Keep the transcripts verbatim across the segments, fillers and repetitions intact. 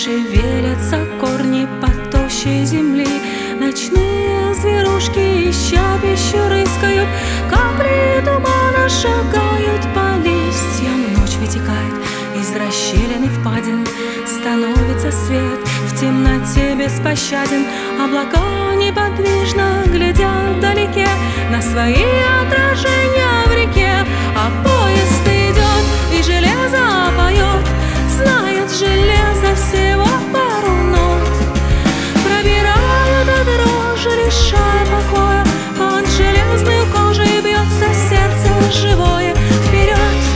Шевелятся корни потощей земли, ночные зверушки, ища пищу, рыскают, капли тумана шагают по листьям. Ночь вытекает из расщелины впадин, становится свет в темноте беспощаден. Облака неподвижно глядят вдалеке на свои отражения в реке, а поезд идет и железо поет, знает железо всего пару нот. Пробирая до дрожи, лишая покоя, под железной кожей бьется сердце живое. Вперед!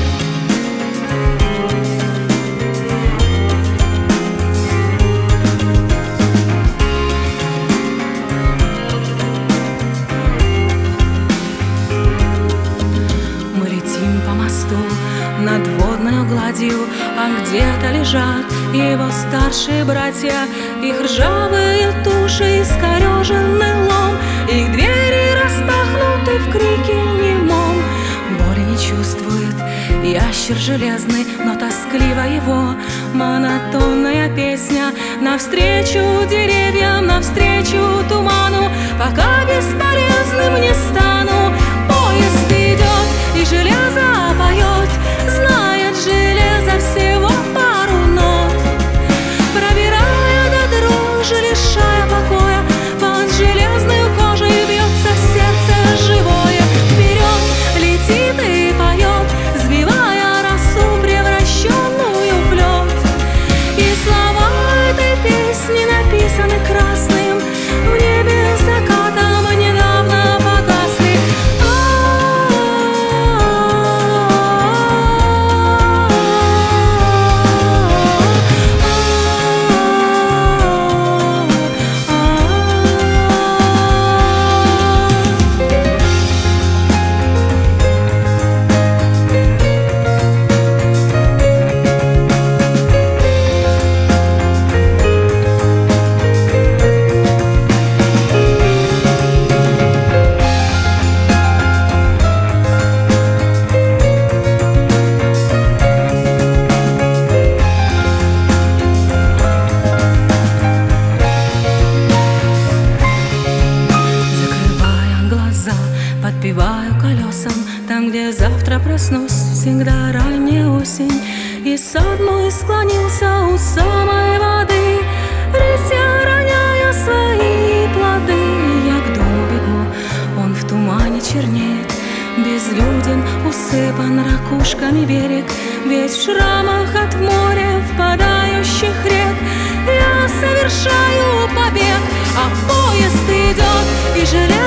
Мы летим по мосту над водной гладью, а где-то лежат его старшие братья. Их ржавые туши, искореженный лом, их двери распахнуты в крике немом. Боли не чувствует ящер железный, но тоскливо его монотонная песня. Навстречу деревьям, навстречу туману, пока бесполезным не стану. Поезд идет и железо поет, знает железо всего пару нот. Пробирая до дрожи, лишая покоя, под железной кожей бьется сердце живое. Вперед летит и поет, сбивая росу, превращенную в лед. И слова этой песни написаны красным, в небе закатом недавно погасли. Подпеваю колесам, там, где завтра проснусь, всегда ранняя осень. И сад мой склонился у самой воды, листья роняя свои плоды. Я к дому бегу, он в тумане чернеет, безлюден, усыпан ракушками берег, весь в шрамах от моря впадающих рек. Я совершаю побег, а поезд идет и железо